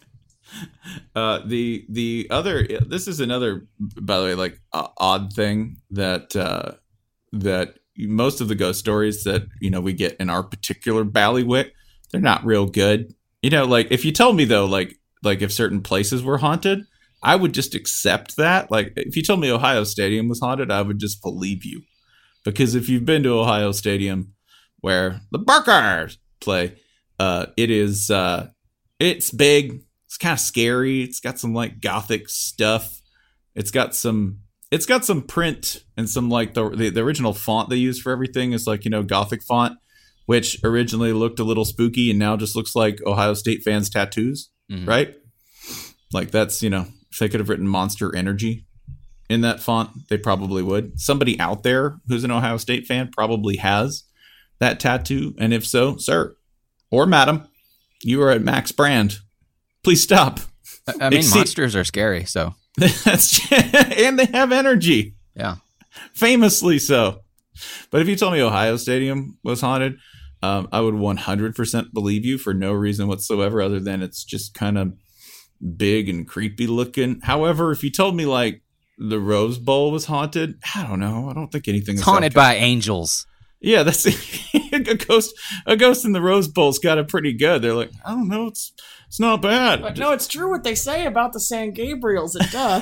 Uh, the the other this is another, by the way, like uh, odd thing that uh, that most of the ghost stories that you know we get in our particular Ballywick, they're not real good. You know, like if you told me though, like like if certain places were haunted, I would just accept that. Like if you told me Ohio Stadium was haunted, I would just believe you, because if you've been to Ohio Stadium where the Buckeyes play, uh, it is uh, it's big. It's kind of scary. It's got some like gothic stuff. It's got some. It's got some print and some like the, the the original font they use for everything is like you know gothic font, which originally looked a little spooky and now just looks like Ohio State fans' tattoos, Mhm. right? Like that's you know if they could have written Monster Energy in that font, they probably would. Somebody out there who's an Ohio State fan probably has that tattoo, and if so, sir or madam, you are at max brand. Please stop. I, I mean, Exceed- monsters are scary, so That's and they have energy, yeah. famously so. But if you told me Ohio Stadium was haunted, um, I would one hundred percent believe you for no reason whatsoever, other than it's just kind of big and creepy looking. However, if you told me like the Rose Bowl was haunted, I don't know. I don't think anything It's is haunted that- by angels. Yeah, that's a ghost. A ghost in the Rose Bowl's got it pretty good. They're like, I don't know, it's it's not bad. But no, it's true what they say about the San Gabriels. It does.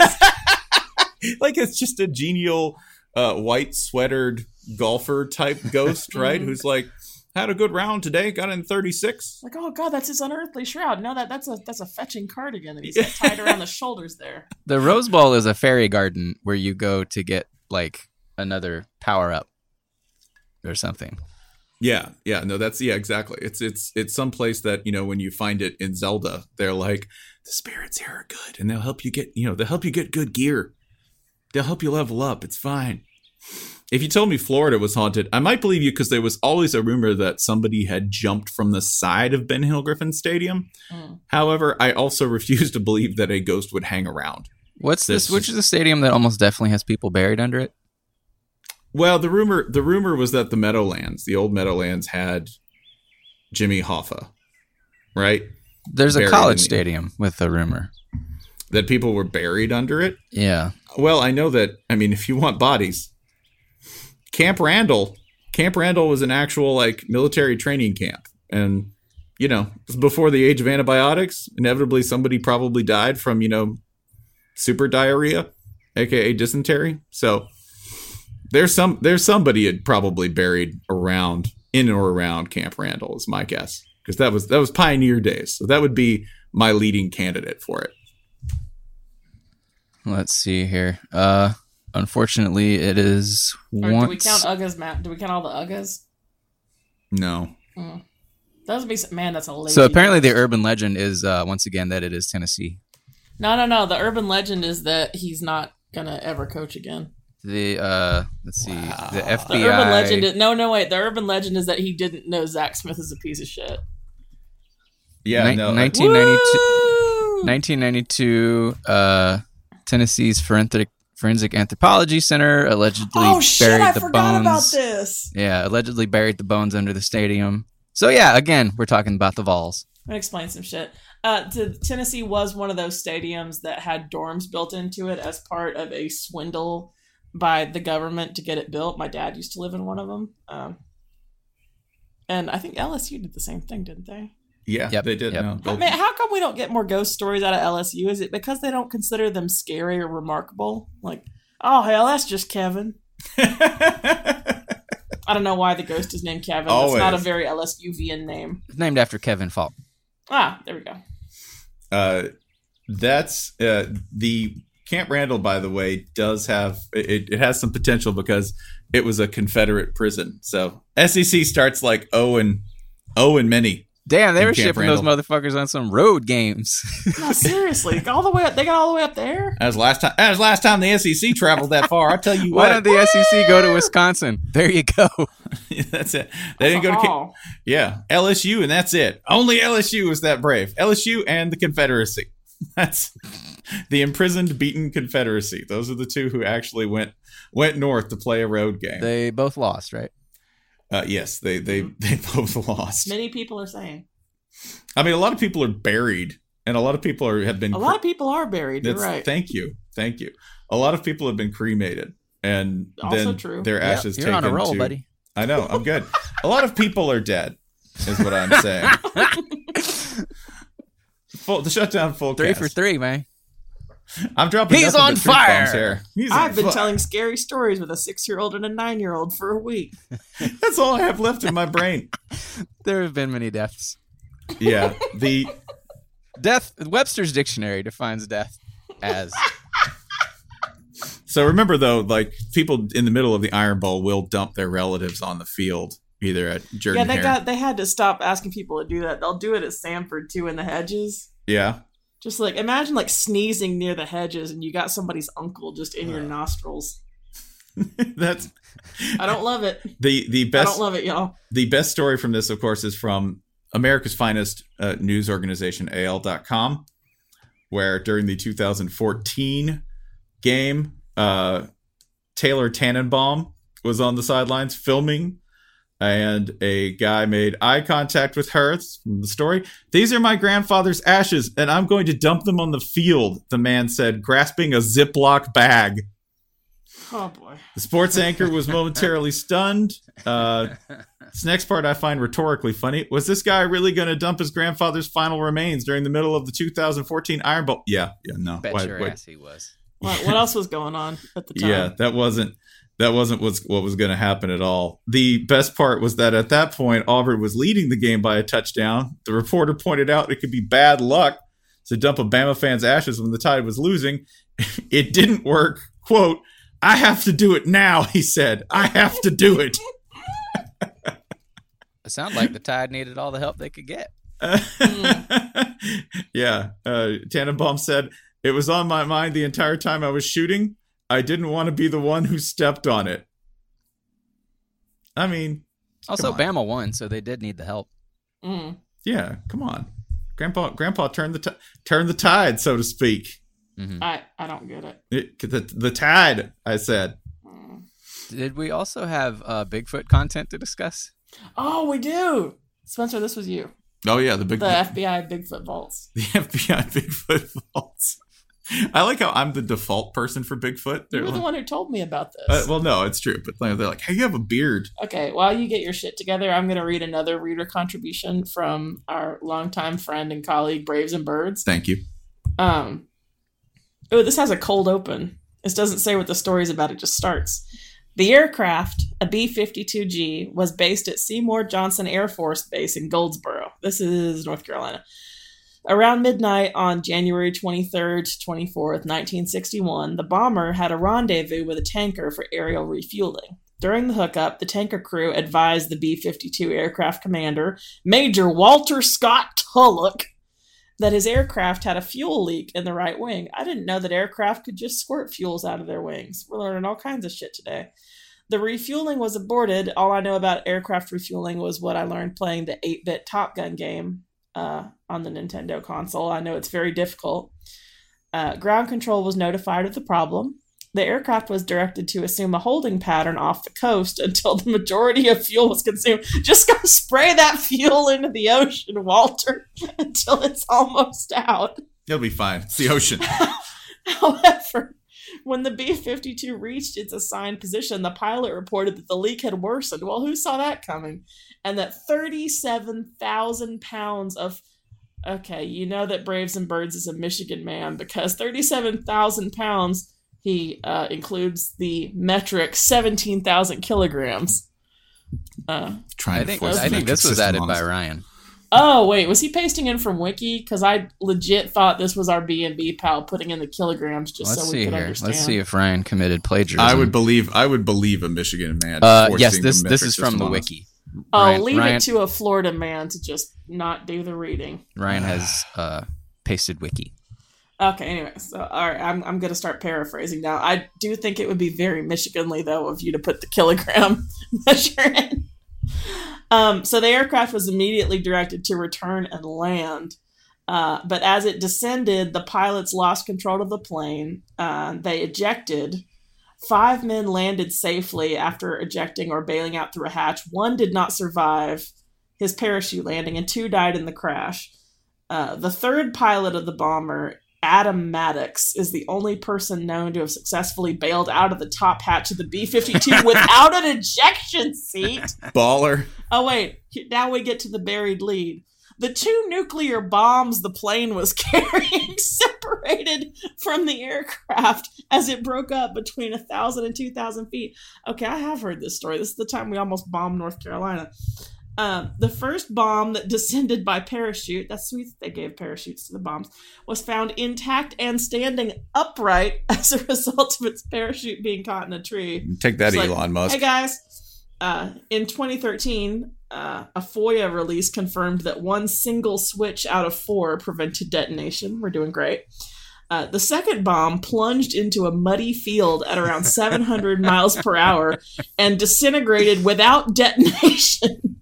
Like it's just a genial uh, white sweatered golfer type ghost, right? Who's like had a good round today, got in thirty-six. Like, oh god, that's his unearthly shroud. No, that that's a that's a fetching cardigan that he's got tied around the shoulders there. The Rose Bowl is a fairy garden where you go to get like another power up or something. Yeah, yeah, no, that's yeah, exactly. It's it's it's some place that you know when you find it in Zelda, they're like the spirits here are good, and they'll help you get you know they'll help you get good gear. They'll help you level up. It's fine. If you told me Florida was haunted, I might believe you because there was always a rumor that somebody had jumped from the side of Ben Hill Griffin Stadium. Mm. However, I also refuse to believe that a ghost would hang around. What's this? This Which is- is the stadium that almost definitely has people buried under it? Well, the rumor the rumor was that the Meadowlands, the old Meadowlands, had Jimmy Hoffa, right? There's a Buried college in the- stadium with a rumor. That people were buried under it. Yeah. Well, I know that. I mean, if you want bodies, Camp Randall, Camp Randall was an actual like military training camp, and you know, it was before the age of antibiotics. Inevitably, somebody probably died from you know, super diarrhea, aka dysentery. So there's some there's somebody had probably buried around in or around Camp Randall is my guess, because that was that was pioneer days. So that would be my leading candidate for it. Let's see here. Uh, unfortunately, it is Or once. do we count Uggas map? Do we count all the Uggas? No. Mm. That would be man. That's a lazy. So apparently, the ghost. urban legend is uh, once again that it is Tennessee. No, no, no. The urban legend is that he's not gonna ever coach again. The uh, let's see, Wow. the F The B I. urban legend is no, no, wait. The urban legend is that he didn't know Zach Smith is a piece of shit. Yeah. Ni- no. I- nineteen ninety-two Woo! nineteen ninety-two, uh, Tennessee's Forensic Forensic Anthropology Center allegedly Oh shit! buried I the forgot about bones. this. Yeah, allegedly buried the bones under the stadium. So yeah, again, we're talking about the Vols. I'm gonna explain some shit. Uh, t- Tennessee was one of those stadiums that had dorms built into it as part of a swindle by the government to get it built. My dad used to live in one of them, um, and I think L S U did the same thing, didn't they? yeah. Yep, They did. yep. No. I mean, how come we don't get more ghost stories out of L S U? Is it because they don't consider them scary or remarkable? Like, oh hell, that's just Kevin. I don't know why the ghost is named Kevin. It's not a Always. very L S U-vian name. It's named after Kevin Falk. Ah, there we go. Uh, that's uh, the Camp Randall, by the way, does have it, it has some potential because it was a Confederate prison. So S E C starts like oh and oh and many. Damn, they In were Camp shipping those motherfuckers on some road games. No, seriously, all the way up. They got all the way up there. As last time, as last time the S E C traveled that far. I tell you Why what, don't the S E C go to Wisconsin? There you go. that's it. They didn't go to Camp- Haul. yeah L S U, and that's it. Only L S U was that brave. L S U and the Confederacy. That's the imprisoned, beaten Confederacy. Those are the two who actually went went north to play a road game. They both lost, right? Uh, yes, they they they both lost. Many people are saying. I mean, a lot of people are buried, and a lot of people are have been. A lot of people are buried. You're That's- right. Thank you, thank you. A lot of people have been cremated, and Also then true. their Yep, ashes you're taken on a roll, to. buddy. I know, I'm good. A lot of people are dead, is what I'm saying. Full the shutdown full Three cast. for three, man. I'm dropping. He's nothing on but truth fire! bombs here. He's I've on been fire. telling scary stories with a six-year-old and a nine-year-old for a week. That's all I have left in my brain. There have been many deaths. Yeah, the Death. Webster's dictionary defines death as so remember though, like people in the middle of the Iron Bowl will dump their relatives on the field, either at Jordan Yeah, they Hare. got they had to stop asking people to do that. They'll do it at Sanford too in the hedges. yeah. Just like imagine like sneezing near the hedges and you got somebody's uncle just in your nostrils. That's I don't love it. the the I best don't love it, y'all. the best story from this, of course, is from America's finest uh, news organization, A L dot com, where during the two thousand fourteen game, uh, Taylor Tannenbaum was on the sidelines filming, and a guy made eye contact with her. It's from the story. These are my grandfather's ashes, and I'm going to dump them on the field, the man said, grasping a Ziploc bag. Oh boy. The sports anchor was momentarily stunned. Uh, this next part I find rhetorically funny. Was this guy really going to dump his grandfather's final remains during the middle of the two thousand fourteen Iron Bowl? Yeah, yeah, no. bet Why- your wait. ass he was. What, what else was going on at the time? Yeah, that wasn't that wasn't what's, what was going to happen at all. The best part was that at that point, Auburn was leading the game by a touchdown. The reporter pointed out it could be bad luck to dump a Bama fan's ashes when the Tide was losing. It didn't work. Quote, I have to do it now, he said. I have to do it. It sounded like the Tide needed all the help they could get. Yeah. Uh, Tannenbaum said, it was on my mind the entire time I was shooting. I didn't want to be the one who stepped on it. I mean, Also, Come on. Bama won, so they did need the help. Mm. yeah, come on. Grandpa Grandpa turned the t- turned the tide, so to speak. Mhm. I, I don't get it. It, the, the tide, I said. Mm. Did we also have uh, Bigfoot content to discuss? Oh, we do. Spencer, this was you. Oh yeah, the big The F B I Bigfoot vaults. the F B I Bigfoot vaults. I like how I'm the default person for Bigfoot. You They're were the like, one who told me about this. uh, well, no, it's true, but like, they're like, "Hey, you have a beard." Okay, while you get your shit together, I'm going to read another reader contribution from our longtime friend and colleague, Braves and Birds. Thank you. Um, oh, this has a cold open. This doesn't say what the story's about. It just starts. The aircraft, a B fifty-two G, was based at Seymour Johnson Air Force Base in Goldsboro. This is North Carolina. Around midnight on January twenty-third to twenty-fourth, nineteen sixty-one, the bomber had a rendezvous with a tanker for aerial refueling. During the hookup, the tanker crew advised the B fifty-two aircraft commander, Major Walter Scott Tulloch, that his aircraft had a fuel leak in the right wing. I didn't know that aircraft could just squirt fuels out of their wings. We're learning all kinds of shit today. The refueling was aborted. All I know about aircraft refueling was what I learned playing the eight-bit Top Gun game uh, on the Nintendo console. I know it's very difficult. Uh, ground control was notified of the problem. The aircraft was directed to assume a holding pattern off the coast until the majority of fuel was consumed. Just go spray that fuel into the ocean, Walter, until it's almost out. You'll be fine. It's the ocean. However, when the B fifty-two reached its assigned position, the pilot reported that the leak had worsened. Well, who saw that coming? And that thirty-seven thousand pounds of... Okay, you know that Braves and Birds is a Michigan man, because thirty-seven thousand pounds... He uh, includes the metric seventeen thousand kilograms. Uh, Trying I think to force I the think this was system added on by us. Ryan. oh, wait. Was he pasting in from Wiki? Because I legit thought this was our B and B pal putting in the kilograms just Let's so we see could here. understand. Let's see if Ryan committed plagiarism. I would believe. I would believe a Michigan man. Uh, forcing yes, the this this metric is from system the on us. wiki. Oh, Ryan- leave Ryan- it to a Florida man to just not do the reading. Ryan has uh, pasted wiki. Okay, anyway, so all right, I'm I'm gonna start paraphrasing now. I do think it would be very Michiganly though of you to put the kilogram measure in. Um, so the aircraft was immediately directed to return and land, uh, but as it descended, the pilots lost control of the plane. Uh, they ejected. Five men landed safely after ejecting or bailing out through a hatch. One did not survive his parachute landing, and two died in the crash. Uh, the third pilot of the bomber, Adam Maddox, is the only person known to have successfully bailed out of the top hatch of the B fifty-two without an ejection seat. Baller. Oh, wait. Now we get to the buried lead. The two nuclear bombs the plane was carrying separated from the aircraft as it broke up between one thousand and two thousand feet. Okay, I have heard this story. This is the time we almost bombed North Carolina. Um, the first bomb that descended by parachute, that's sweet that they gave parachutes to the bombs, was found intact and standing upright as a result of its parachute being caught in a tree. Take that, It's like, Elon Musk. Hey guys, uh, in twenty thirteen, uh, a FOIA release confirmed that one single switch out of four prevented detonation. We're doing great. Uh, the second bomb plunged into a muddy field at around seven hundred miles per hour and disintegrated without detonation.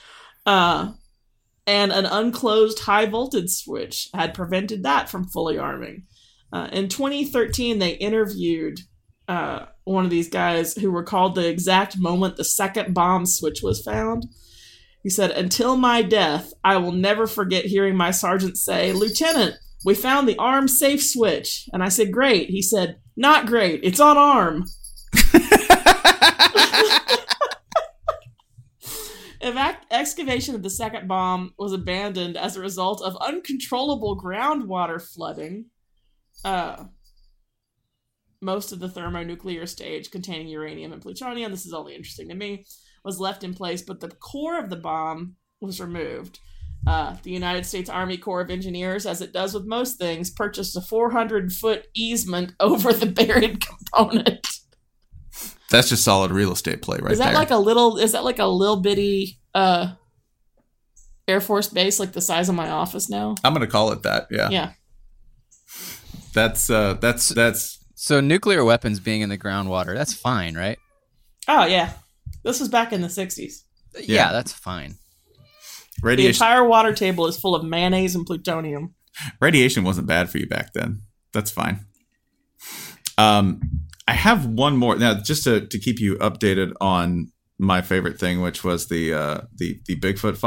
Uh, and an unclosed high voltage switch had prevented that from fully arming. Uh, in twenty thirteen, they interviewed uh, one of these guys who recalled the exact moment the second bomb switch was found. He said, "Until my death, I will never forget hearing my sergeant say, 'Lieutenant, we found the arm safe switch.' And I said, 'Great.' He said, 'Not great. It's on arm.'" Evac- excavation of the second bomb was abandoned as a result of uncontrollable groundwater flooding. Uh, most of the thermonuclear stage containing uranium and plutonium, this is only interesting to me, was left in place, but the core of the bomb was removed. Uh, the United States Army Corps of Engineers, as it does with most things, purchased a four hundred foot easement over the buried component. That's just solid real estate play right Is that there. like a little? Is that like a little bitty uh, Air Force base, like the size of my office now? I'm gonna call it that. Yeah. Yeah. That's uh. That's that's. So nuclear weapons being in the groundwater, that's fine, right? Oh yeah, this was back in the sixties. Yeah, Yeah. that's fine. The Radiation. entire water table is full of mayonnaise and plutonium. Radiation wasn't bad for you back then. That's fine. Um, I have one more now, just to, to keep you updated on my favorite thing, which was the uh, the the Bigfoot files.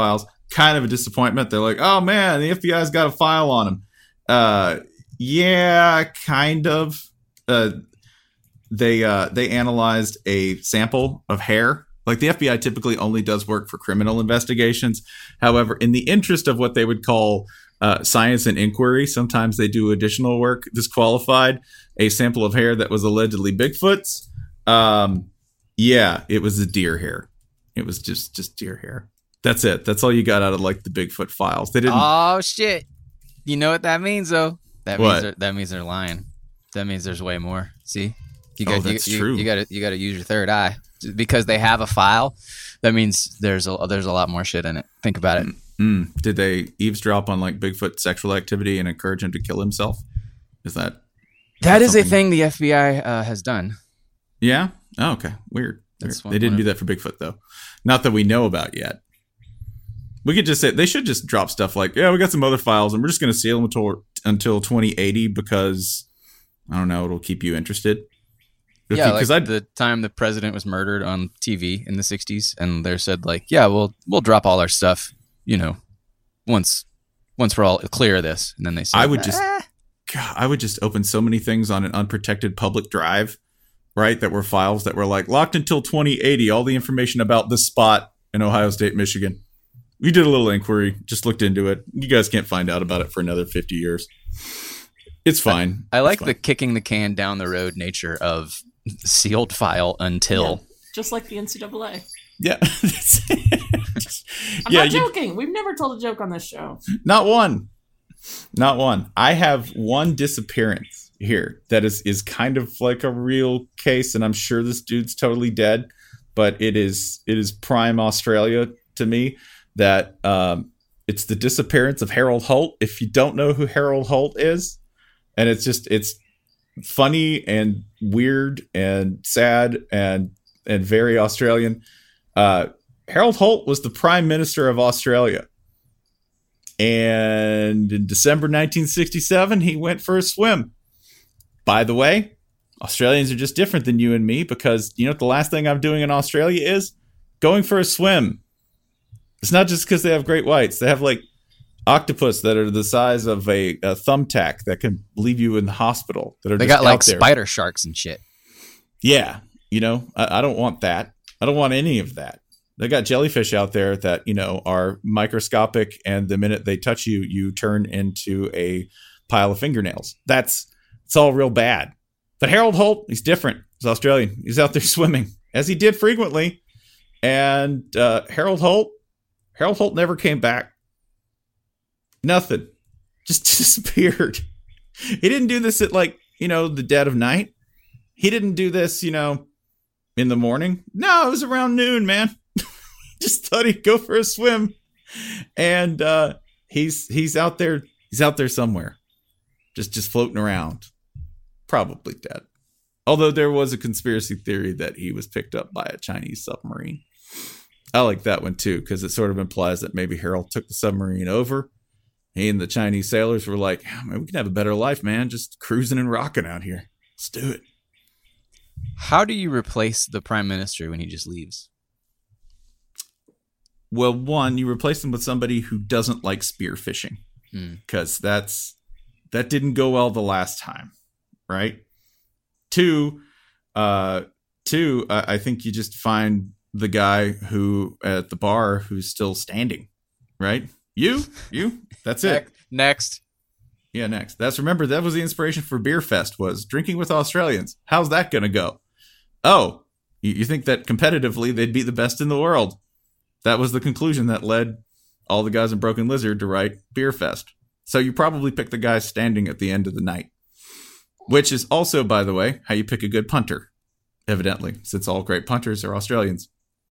kind of a disappointment. They're like, oh man, the F B I's got a file on him. Uh, yeah, kind of. Uh, they uh, they analyzed a sample of hair. Like the F B I typically only does work for criminal investigations. However, in the interest of what they would call uh, science and inquiry, sometimes they do additional work. Disqualified a sample of hair that was allegedly Bigfoot's. Um, yeah, it was a deer hair. It was just just deer hair. That's it. That's all you got out of like the Bigfoot files. They didn't. Oh shit! You know what that means, though. That What? means they're, that means they're lying. That means there's way more. See, you Oh, got that's you, true. You, you got to you got to use your third eye because they have a file. That means there's a there's a lot more shit in it. Think about it. Mm. Did they eavesdrop on like Bigfoot sexual activity and encourage him to kill himself? Is that? That is a something- thing the F B I uh, has done. Yeah. Oh, okay. Weird. That's Weird. one- They didn't one do that for Bigfoot though. Not that we know about yet. We could just say they should just drop stuff like, yeah, we got some other files and we're just going to seal them until until twenty eighty because I don't know, it'll keep you interested. If Yeah, you- like 'cause I the time the president was murdered on T V in the sixties, and they said like, yeah, we'll we'll drop all our stuff, you know, once once we're all clear of this, and then they said, I would just "Ah." God, I would just open so many things on an unprotected public drive, right? That were files that were like locked until twenty eighty. All the information about this spot in Ohio State, Michigan. We did a little inquiry, just looked into it. You guys can't find out about it for another fifty years. It's fine. I like It's the fine. kicking the can down the road nature of sealed file until. Yeah, just like the N C double A. yeah. I'm yeah, not you, joking. We've never told a joke on this show. not one, not one. I have one disappearance here that is is kind of like a real case, and I'm sure this dude's totally dead, but it is it is prime Australia to me. That um, it's the disappearance of Harold Holt. If you don't know who Harold Holt is, and it's just it's funny and weird and sad and and very Australian. Uh, Harold Holt was the Prime Minister of Australia, and in December nineteen sixty-seven, he went for a swim. By the way, Australians are just different than you and me because you know what the last thing I'm doing in Australia is going for a swim. It's not just because they have great whites. They have like octopus that are the size of a, a thumbtack that can leave you in the hospital. That are They just got like out there. spider sharks and shit. Yeah, you know, I, I don't want that. I don't want any of that. They got jellyfish out there that you know are microscopic, and the minute they touch you, you turn into a pile of fingernails. That's it's all real bad. But Harold Holt, he's different. He's Australian. He's out there swimming, as he did frequently. And uh, Harold Holt, Harold Holt never came back. Nothing. Just disappeared. He didn't do this at like, you know, the dead of night. He didn't do this, you know, in the morning. No, it was around noon, man. Just thought he'd go for a swim. And uh, he's he's out there, he's out there somewhere. Just just floating around. Probably dead. Although there was a conspiracy theory that he was picked up by a Chinese submarine. I like that one too, because it sort of implies that maybe Harold took the submarine over. He and the Chinese sailors were like, oh, man, we can have a better life, man. Just cruising and rocking out here. Let's do it. How do you replace the prime minister when he just leaves? Well, one, you replace him with somebody who doesn't like spearfishing, Hmm. because that's that didn't go well the last time, right? Two, uh, two, uh, I think you just find the guy who at the bar who's still standing, right? You, you, that's it. Next. Yeah, next. That's remember that was the inspiration for Beer Fest was drinking with Australians. How's that going to go? Oh, you, you think that competitively they'd be the best in the world? That was the conclusion that led all the guys in Broken Lizard to write Beer Fest. So you probably pick the guy standing at the end of the night, which is also, by the way, how you pick a good punter. Evidently, since all great punters are Australians.